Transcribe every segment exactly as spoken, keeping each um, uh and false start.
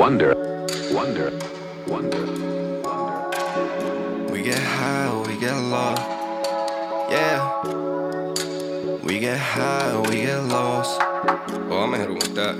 wonder, wonder, wonder, wonder. We get high, we get lost. Yeah. We get high, we get lost. Oh, I'ma hit him with that.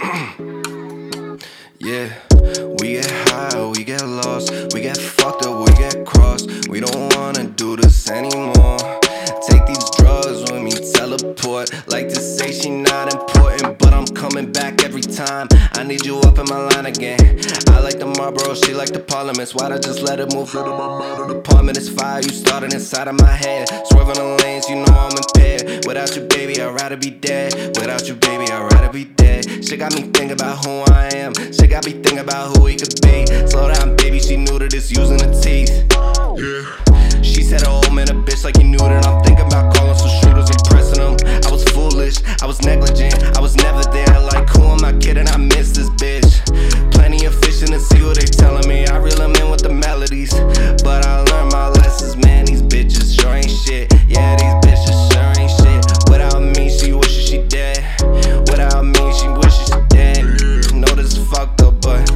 Yeah. We get high, we get lost. We get fucked up, we get crossed. We don't wanna do this anymore. Take these drugs with me, teleport. Like to say she not important, but I'm coming back every time. I need you up in my line again. I like the Marlboro, she like the Parliaments. Why'd I just let it move out of my mind? An apartment is fire, you started inside of my head. Swerving the lanes, you know I'm impaired. Without you, baby, I'd rather be dead. Without you, baby, I'd rather be dead. She got me thinking about who I am. She got me thinking about who we could be. Slow down, baby, she knew that it's using the teeth. Yeah. She said, oh man, a bitch like you knew that. I'm thinking about calling some shooters and pressing them. I was foolish, I was negligent, I was never there. Like, who am I kidding? I miss this bitch. Plenty of fish in the sea, what they telling me. I reel them in with the melodies, but I learned my lessons, man. These bitches sure ain't shit. Yeah, these bitches sure ain't shit. Without me, she wishes she dead. Without me, she wishes she dead. Know this is fucked up, but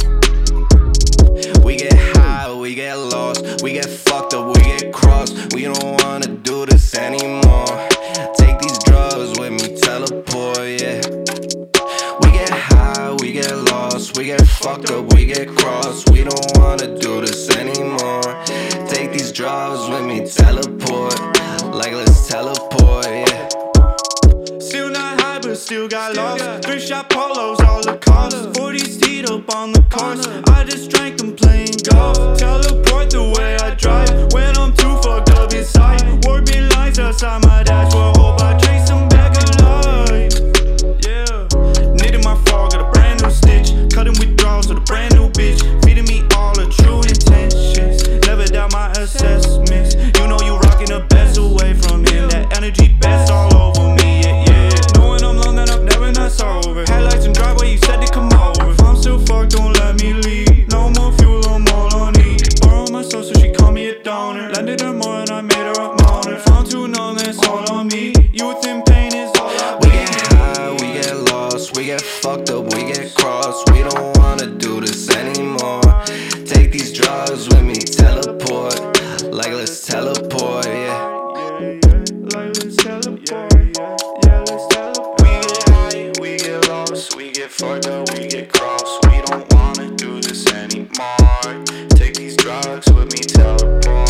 we get high, we get lost. We get fucked up, we get crossed. We don't wanna do this anymore. Take these drugs with me, teleport, yeah. We get high, we get lost. We get fucked up, we get crossed. We don't wanna do this anymore. Take these drugs with me, teleport. Like let's teleport, yeah. Still not high, but still got lost. Three shot polos, all the cost. forties teed up on the cars. I just drank them playing golf. Teleport the way I drive when I'm too fucked up inside. Warping lines outside my dashboard. Hope I chase them back alive. Yeah. Knitting my fall, got a brand new stitch. Cutting withdrawals with a brand new bitch. Feeding me all the true intentions. Never doubt my assessments. You know you rocking the best away from him. That energy best all over me. Yeah, yeah. Knowing I'm long enough, never not sober. Headlights and driveway, you said to come over. If I'm still fucked, don't let me leave. No more fuel, I'm all on E. Borrow my soul, so she call me a donor. Lended her more and I made her a moaner. If I'm too numb, that's all on me. Youth and pain is all I We get high, we get lost. We get fucked up, we get crossed. We don't wanna do this anymore. Take these drugs with me, teleport. Like let's teleport, yeah. Like let's teleport, yeah, yeah, let's teleport. We get high, we get lost. We get fucked up, we get crossed. We don't wanna do this anymore. Take these drugs with me, teleport.